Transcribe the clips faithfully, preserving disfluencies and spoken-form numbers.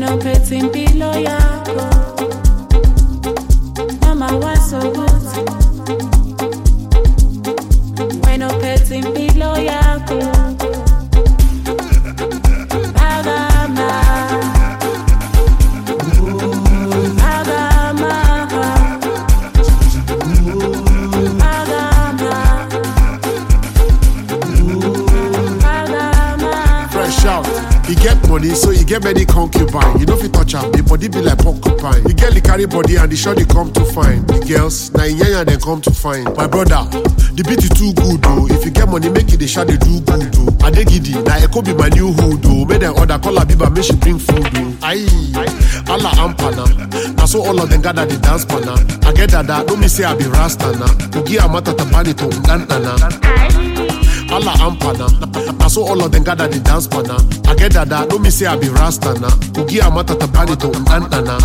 no petting below ya. Mama was so good. When no petting below ya. You get money, so you get many concubine. You know if you touch her, the body be like porcupine. You get the carry body and the shot they come to find. The girls, na inyanya they come to find. My brother, the beat is too good though. If you get money, make it the shot they do good though. I dey giddy, na Eko be my new hood though. Make them order call her Biba, make she bring food though. Aye, Allah ampana. Na so all of them gather the dance pana. I get that that, don't me say I be Rasta na. Ugi amata tabani to undantana. Allah ampana. Na so all of them gather the dance pana. I get that that, don't me say I be Rasta na. Ugi amata tabani to undantana.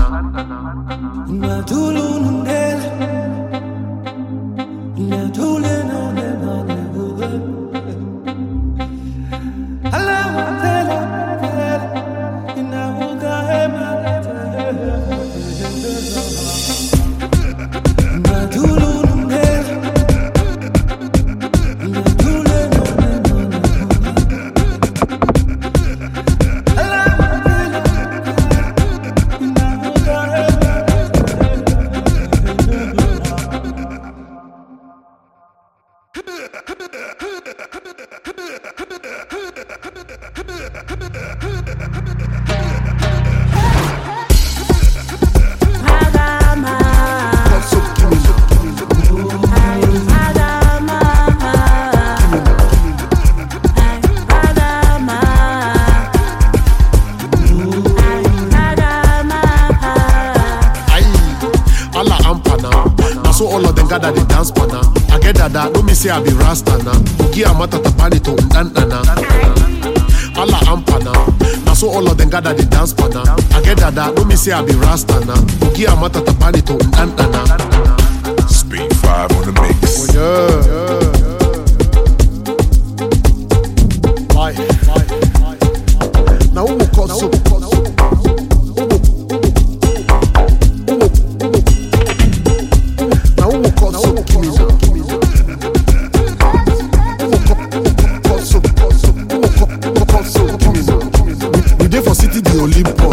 So all of them gather the dance pana. I get that that, don't me say I be Rasta na. Ugi amata tabani to undantana. Allah ampana. Na so all of them gather the dance pana. I get that that, don't me say I be Rasta na. Ugi amata tabani to undantana. Speed five on the mix. Oh yeah. Life, life, life. Now who will call so? For city the Olympus.